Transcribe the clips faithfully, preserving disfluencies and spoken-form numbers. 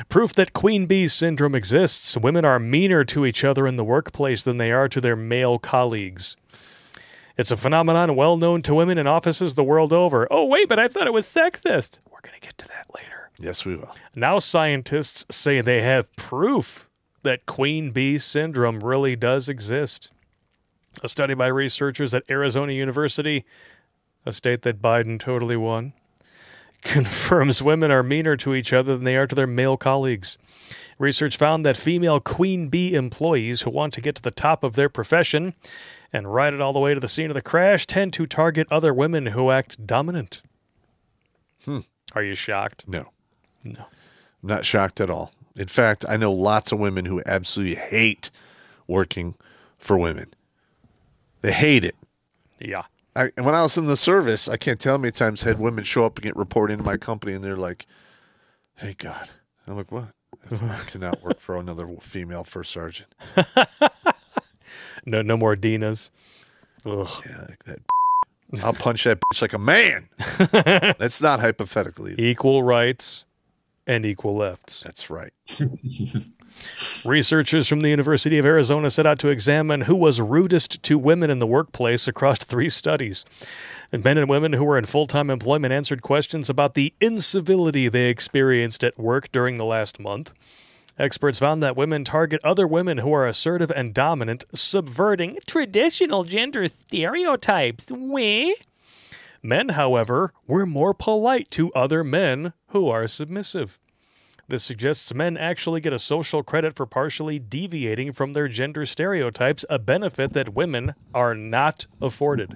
Proof that queen bee syndrome exists. Women are meaner to each other in the workplace than they are to their male colleagues. It's a phenomenon well known to women in offices the world over. Oh, wait, but I thought it was sexist. We're going to get to that later. Yes, we will. Now scientists say they have proof that queen bee syndrome really does exist. A study by researchers at Arizona University, a state that Biden totally won, confirms women are meaner to each other than they are to their male colleagues. Research found that female queen bee employees who want to get to the top of their profession and ride it all the way to the scene of the crash tend to target other women who act dominant. Hmm. Are you shocked? No. No. I'm not shocked at all. In fact, I know lots of women who absolutely hate working for women. They hate it. Yeah. I, when I was in the service, I can't tell how many times I had women show up and get reported into my company, and they're like, "Hey, God." I'm like, "What? I cannot work for another female first sergeant." No, no more Dinas. Ugh. Yeah, like that. I'll punch that bitch like a man. That's not hypothetically. Equal rights and equal lefts. That's right. Researchers from the University of Arizona set out to examine who was rudest to women in the workplace across three studies. And men and women who were in full-time employment answered questions about the incivility they experienced at work during the last month. Experts found that women target other women who are assertive and dominant, subverting traditional gender stereotypes. Weh? Men, however, were more polite to other men who are submissive. This suggests men actually get a social credit for partially deviating from their gender stereotypes, a benefit that women are not afforded.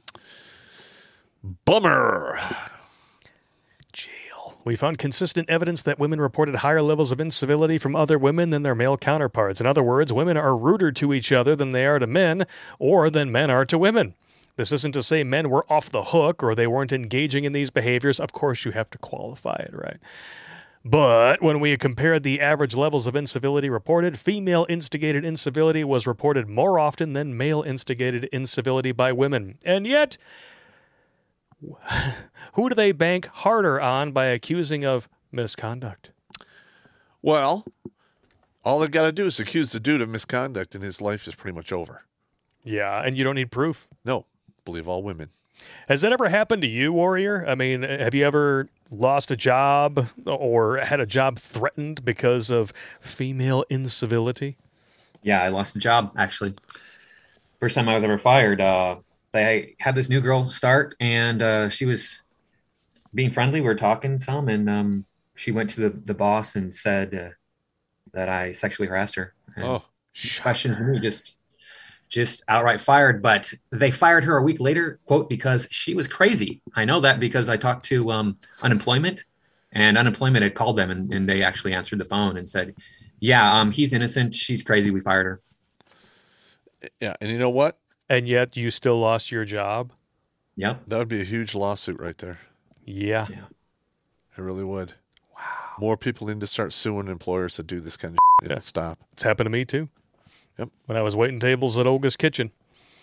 Bummer. Jail. We found consistent evidence that women reported higher levels of incivility from other women than their male counterparts. In other words, women are ruder to each other than they are to men, or than men are to women. This isn't to say men were off the hook or they weren't engaging in these behaviors. Of course, you have to qualify it, right? But when we compared the average levels of incivility reported, female-instigated incivility was reported more often than male-instigated incivility by women. And yet, who do they bank harder on by accusing of misconduct? Well, all they've got to do is accuse the dude of misconduct and his life is pretty much over. Yeah, and you don't need proof. No, believe all women. Has that ever happened to you, Warrior? I mean, have you ever lost a job or had a job threatened because of female incivility? Yeah, I lost a job, actually. First time I was ever fired. Uh, they had this new girl start, and uh, she was being friendly. We were talking some, and um, she went to the, the boss and said uh, that I sexually harassed her. And Oh, questions me, just just outright fired. But they fired her a week later, quote, because she was crazy. I know that because I talked to um, unemployment, and unemployment had called them, and, and they actually answered the phone and said, yeah, um, he's innocent. She's crazy. We fired her. yeah. And you know what? And yet you still lost your job? Yep. That would be a huge lawsuit right there. Yeah. Yeah. It really would. Wow. More people need to start suing employers that do this kind of shit. Yeah. It'll stop. It's happened to me too. Yep. When I was waiting tables at Olga's Kitchen,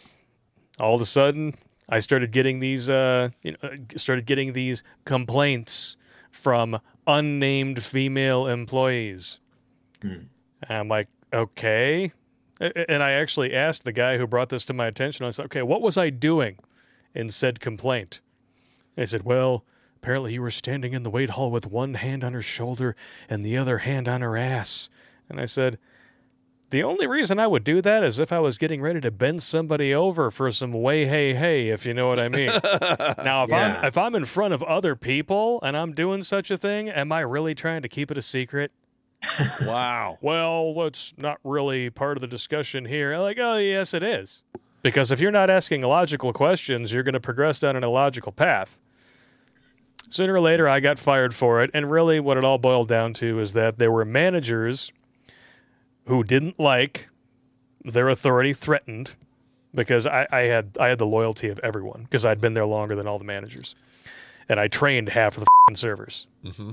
all of a sudden I started getting these, uh, you know, started getting these complaints from unnamed female employees. Hmm. And I'm like, okay. A- And I actually asked the guy who brought this to my attention. I said, okay, what was I doing in said complaint? And he said, well, apparently you were standing in the wait hall with one hand on her shoulder and the other hand on her ass. And I said, the only reason I would do that is if I was getting ready to bend somebody over for some way, hey, hey, if you know what I mean. Now, if Yeah. I'm if I'm in front of other people and I'm doing such a thing, am I really trying to keep it a secret? Wow. Well, that's not really part of the discussion here. I'm like, oh, yes, it is. Because if you're not asking logical questions, you're going to progress down an illogical path. Sooner or later, I got fired for it. And really what it all boiled down to is that there were managers who didn't like their authority threatened because I, I had I had the loyalty of everyone because I'd been there longer than all the managers. And I trained half of the f***ing servers. Mm-hmm.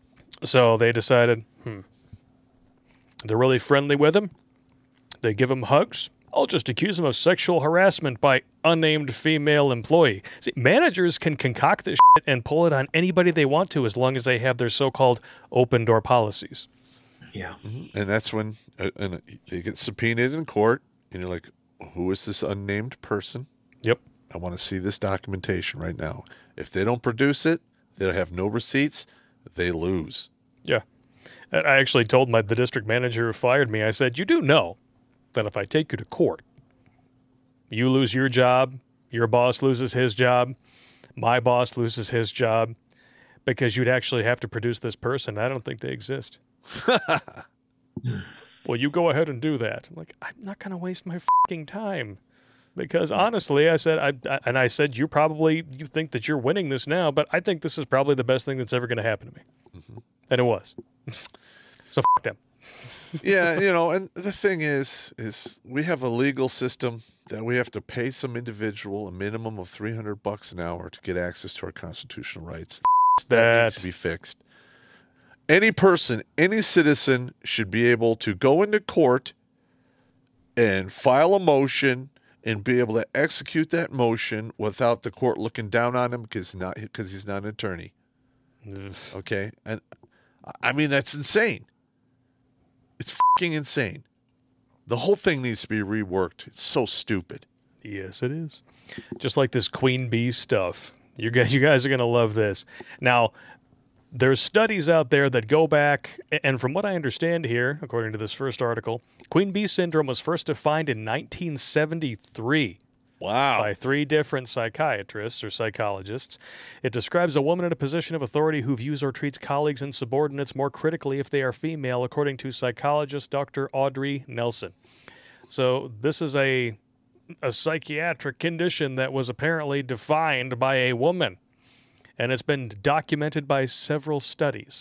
So they decided, hmm, they're really friendly with him. They give him hugs. I'll just accuse him of sexual harassment by unnamed female employee. See, managers can concoct this shit and pull it on anybody they want to as long as they have their so-called open door policies. Yeah. And that's when uh, and they get subpoenaed in court, and you're like, who is this unnamed person? Yep. I want to see this documentation right now. If they don't produce it, they have no receipts, they lose. Yeah. And I actually told my the district manager who fired me, I said, you do know that if I take you to court, you lose your job, your boss loses his job, my boss loses his job, because you'd actually have to produce this person. I don't think they exist. Well, you go ahead and do that. I'm like, I'm not going to waste my fucking time. Because honestly, I said, I, I and I said, you probably, you think that you're winning this now, but I think this is probably the best thing that's ever going to happen to me. Mm-hmm. And it was. So f*** them. Yeah, you know, and the thing is, is we have a legal system that we have to pay some individual a minimum of three hundred bucks an hour to get access to our constitutional rights. That, that needs to be fixed. Any person, any citizen should be able to go into court and file a motion and be able to execute that motion without the court looking down on him because not because he's not an attorney. Okay, and I mean that's insane. It's fucking insane. The whole thing needs to be reworked. It's so stupid. Yes, it is. Just like this Queen Bee stuff. You guys, you guys are going to love this. Now, there's studies out there that go back, and from what I understand here, according to this first article, Queen Bee syndrome was first defined in nineteen seventy-three. Wow. By three different psychiatrists or psychologists. It describes a woman in a position of authority who views or treats colleagues and subordinates more critically if they are female, according to psychologist Doctor Audrey Nelson. So this is a a psychiatric condition that was apparently defined by a woman, and it's been documented by several studies.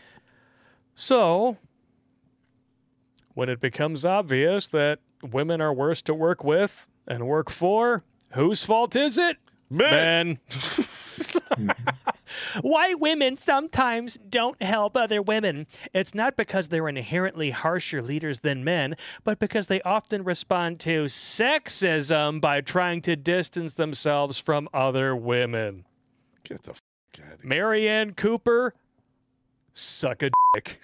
So when it becomes obvious that women are worse to work with and work for, whose fault is it? Men. Men. Why women sometimes don't help other women. It's not because they're inherently harsher leaders than men, but because they often respond to sexism by trying to distance themselves from other women. Get the f*** out of here. Marianne Cooper, suck a dick.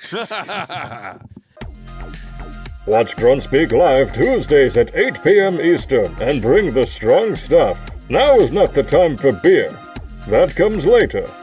Watch Grunspeak live Tuesdays at eight p.m. Eastern and bring the strong stuff. Now is not the time for beer. That comes later.